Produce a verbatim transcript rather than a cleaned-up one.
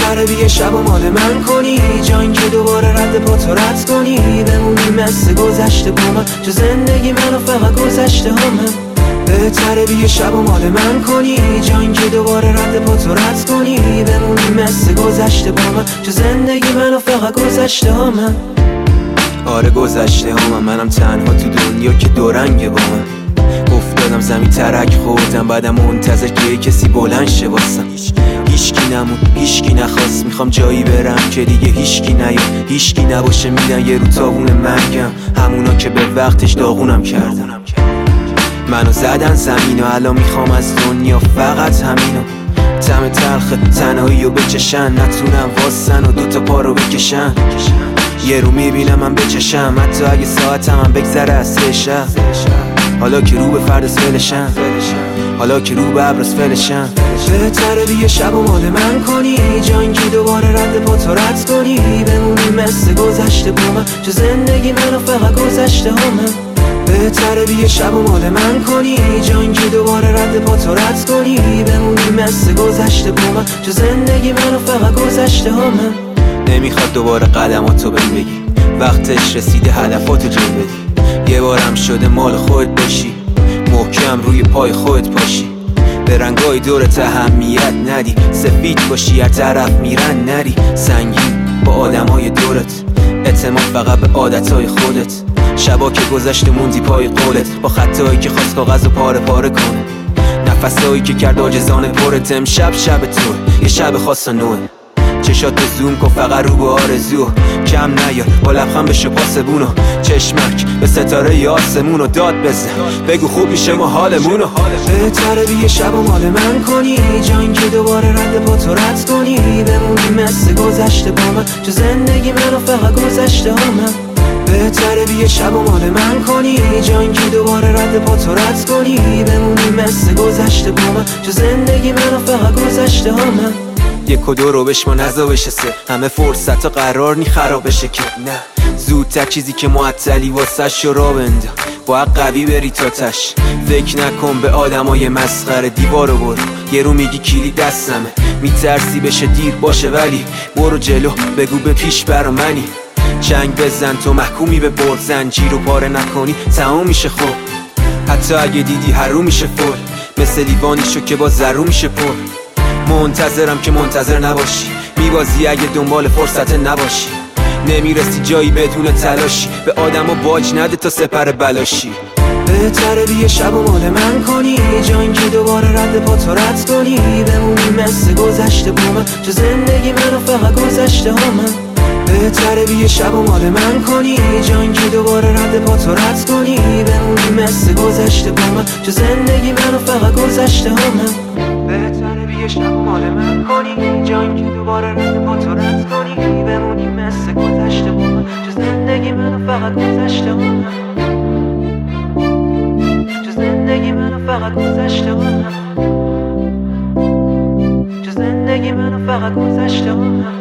بهتره بیه شب و مال من کنی، جان که دوباره رد پا تو رد کنی، بمونی مثل گذشته با من، چه زندگی منو فقط گذشته ها من. بهتره بیه شب و مال من کنی، جان که دوباره رد پا تو رد کنی، بمونی مثل گذشته با من، چه زندگی منو فقط گذشته ها من. آره گذشته ها من، منم تنها تو دنیا که دورنگه با من. افتادم زمین ترک خوردم، بعدم منتظر که کسی بلند شه واسم. هیشکی نمون، هیشکی نخواست، میخوام جایی برم که دیگه هیشکی نیاد، هیشکی نباشه میدن یه رو تاون مرگم، همونا که به وقتش داغونم کردن. منو زدن زمین و الان میخوام از دنیا فقط همینو، طعم تلخ تنهایی رو بچشن، نتونم واسن و دوتا پا رو بکشن. یه رو میبینم من بچشم، حتی اگه ساعتم هم بگذره از سه شب، حالا که رو به فرد از فلشم، حالا که رو به عبرس فلشم. بهتره بیه شب و مال من کنی، جان که دوباره رد پا تو رد کنی، بمونی مثل گذشته با من، چه زندگی منو فقط گذشته ها من. بهتره بیه شب و مال من کنی، جان که دوباره رد پا تو رد کنی، بمونی مثل گذشته با من، چه زندگی منو فقط گذشته ها من. نمیخواد دوباره قدماتو بهم بگی، وقتش رسیده هدفاتو جلو بدی، یه بارم شده مال خودت باشی، محکم روی پای خودت پاشی، به رنگای دورت اهمیت ندی، سفید باشی هر طرف میرن نری، سنگین با آدمای دورت، اعتماد فقط به عادتهای خودت، شبا که گذشته موندی پای قولت، با خطایی که خواست کاغذو پاره پاره کنه، نفسایی که کرد عاجزانه پرت. امشب شب تو یه شب خاص و نوه، چشات زوم کن فقط رو به آرزو، کم نیار با لبخند بشه پاسبونو، چشمک به ستاره ی آسمونو داد بزن، بگو خوب میشه ما حالمونو. بهتره بیه شب و مال من کنی، جان که دوباره رد پا تو رد کنی، بمونی مثل گذشته با من، چه زندگی منو فقط گذشته ها من. بهتره بیه شب و مال من کنی، جان که دوباره رد پا تو رد کنی، بمونی مثل گذشته با من، چه زندگی منو فقط گذشته ها من. یک و دو رو بشما نزا بشه سه، همه فرصت ها قرار نی خراب بشه که نه، زودتر چیزی که معطلی واسه شو را بنده، باید قوی بری تا تش، فکر نکن به آدمای مسخره، دیوارو برو یه رو میگی کلی دستمه، میترسی بشه دیر باشه ولی برو جلو بگو به پیش برا منی، جنگ بزن تو محکومی به برد، زنجیر رو پاره نکنی تمام میشه خوب، حتی اگه دیدی هر رو میشه فل، مثل لیوانی شو که با زرو میشه پر. منتظرم که منتظر نباشی، میبازی اگه دنبال فرصت نباشی، نمیرسی جایی بدون تلاشی، به آدمو باج نده تا سپر بلاشی. بهتره بیه شب و مال من کنی، جان که دوباره رد پا تو رد کنی، بمونی مثل گذشته با من، چه زندگی منو فقط گذشته ها من. بهتره بیه شب و مال من کنی، جان که دوباره رد پا تو رد کنی، بمونی مثل گذشته با من، چه زندگی منو فقط گذشته ها من. بهتره بیه شب و مال من کنی، جان که دوباره رد پا تو رد کنی، بمونی مثل گذشته با من، چه زندگی منو فقط گذشته ها من. چه زندگی منو فقط گذشته ها من. چه زندگی منو فقط گذشته ها من.